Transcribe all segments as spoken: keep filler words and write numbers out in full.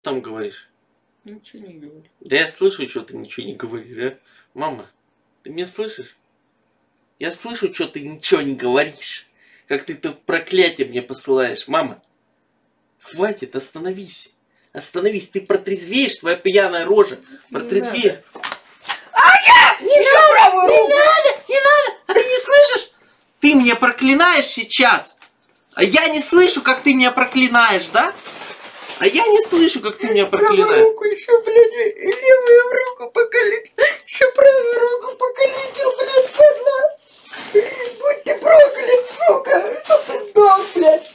там говоришь? Ничего не говорю. Да я слышу, что ты ничего не говоришь, а? Мама, ты меня слышишь? Я слышу, что ты ничего не говоришь. Как ты тут проклятие мне посылаешь. Мама, хватит, остановись. Остановись, ты протрезвеешь, твоя пьяная рожа. Протрезвеешь. А я! Не Еще правую не руку! надо, не надо! А ты не слышишь? Ты меня проклинаешь сейчас. А я не слышу, как ты меня проклинаешь, да? А я не слышу, как ты меня проклинаешь. Правую руку еще, блядь, и левую руку покалечил. Еще правую руку покалечил, блядь, падла. Будь ты проклят, сука, чтоб ты сдох, блядь.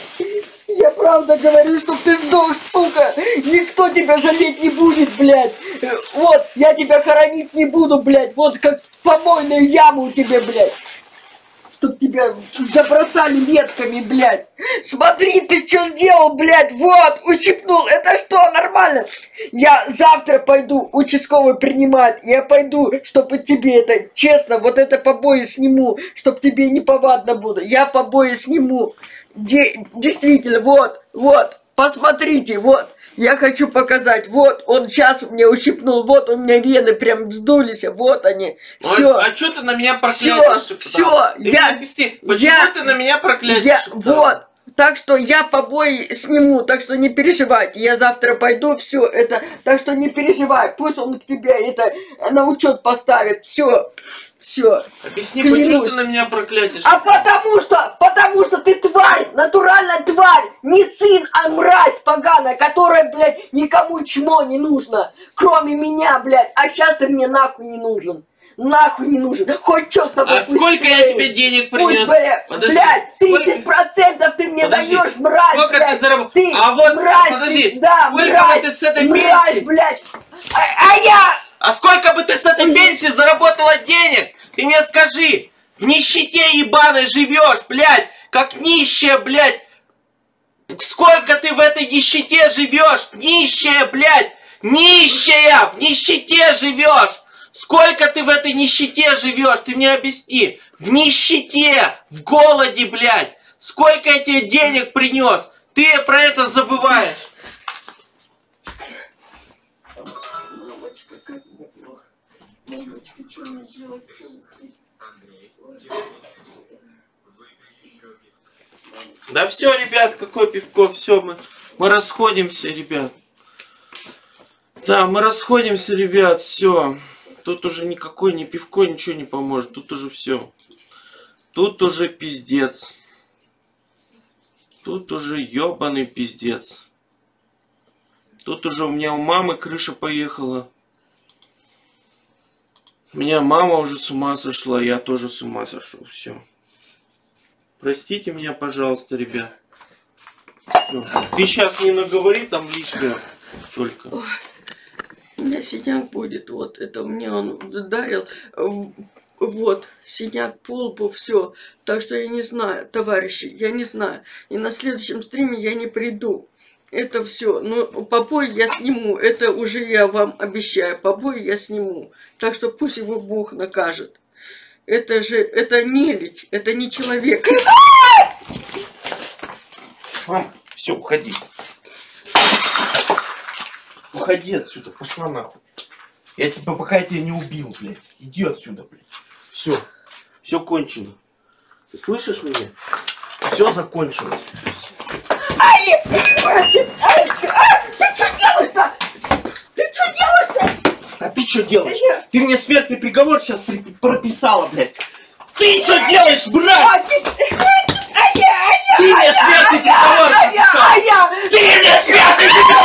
Я правда говорю, чтоб ты сдох, сука. Никто тебя жалеть не будет, блядь. Вот, я тебя хоронить не буду, блядь. Вот как помойную яму тебе, блядь. Чтоб тебя забросали ветками, блядь. Смотри, ты что сделал, блядь. Вот, ущипнул. Это что, нормально? Я завтра пойду, участковый принимать. Я пойду, чтобы тебе это, честно, вот это побои сниму. Чтоб тебе не повадно буду. Я побои сниму. Де действительно, вот, вот. Посмотрите, вот. Я хочу показать. Вот, он сейчас меня ущипнул. Вот у меня вены прям вздулись. Вот они. Все. А, а что ты на меня проклятишь? Все, все. Я, объясни, почему я, ты на меня проклятишь? Я, вот. Так что я побои сниму, так что не переживайте. Я завтра пойду, все это. Так что не переживай. Пусть он к тебе это на учет поставит. Все. Все. Объясни, почему ты на меня проклятишь? А потому что, потому что ты тварь, натуральная тварь, не сын, а мразь поганая, которая, блядь, никому чмо не нужно, кроме меня, блядь. А сейчас ты мне нахуй не нужен. Нахуй не нужен. Хоть что с тобой. А сколько я тебе денег принес? Пусть, блядь, подожди, блядь, сколько... тридцать процентов ты мне подожди, даешь, мразь, сколько блядь. ты заработал? Ты, а вот, мразь, подожди, ты, да, сколько мразь, бы ты с этой мразь, пенсии... блядь. А, а я... А сколько бы ты с этой пенсии заработала денег? Ты мне скажи. В нищете ебаной живешь, блядь. Как нищая, блядь. Сколько ты в этой нищете живешь? Нищая, блядь. Нищая. В нищете живешь. Сколько ты в этой нищете живешь? Ты мне объясни. В нищете. В голоде, блядь. Сколько я тебе денег принес? Ты про это забываешь. Да все, ребят, какое пивко, все, мы, мы расходимся, ребят. Да, мы расходимся, ребят, все. Тут уже никакой ни пивко, ничего не поможет, тут уже все. Тут уже пиздец. Тут уже ебаный пиздец. Тут уже у меня у мамы крыша поехала. У меня мама уже с ума сошла, я тоже с ума сошел. Все. Простите меня, пожалуйста, ребят. Всё. Ты сейчас не наговори там лишнего только. Ой, у меня синяк будет. Вот это мне он ударил. Вот, синяк по лбу, все. Так что я не знаю, товарищи, я не знаю. И на следующем стриме я не приду. Это все. Но побои я сниму. Это уже я вам обещаю. Побои я сниму. Так что пусть его Бог накажет. Это же, это нелюдь. Это не человек. Мам, все, уходи. Уходи отсюда, пошла нахуй. Я тебя, пока я тебя не убил, блядь. Иди отсюда, блядь. Все, все кончено. Ты слышишь меня? Все закончилось. Ай! Ай! Ты что делаешь-то? Ты что делаешь-то? А ты что делаешь? Ты мне смертный приговор сейчас при прописала, блядь. Ты что делаешь, брат? Ты мне смертный приговор прописала. Ты мне смертный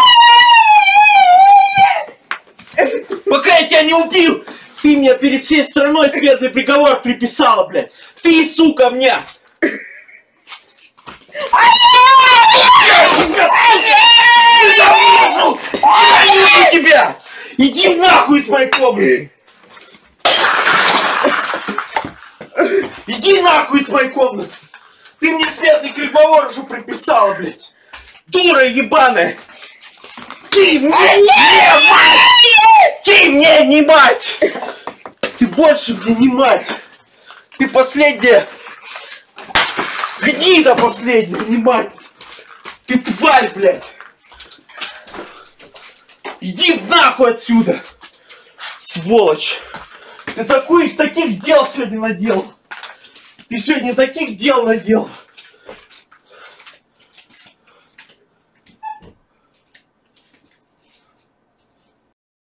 приговор. Пока я тебя не убил, ты мне перед всей страной смертный приговор приписала, блядь. Ты, сука, мне. Я тебя! Иди нахуй из моей комнаты! Иди нахуй из моей комнаты! Ты мне смертный приговор уже приписала, блядь! Дура ебаная! Ты мне не мать! Ты мне не мать! Ты больше мне не мать! Ты последняя! Гнида последняя, не мать! Ты тварь, блядь! Иди нахуй отсюда! Сволочь! Ты такой, таких дел сегодня наделал! Ты сегодня таких дел наделал!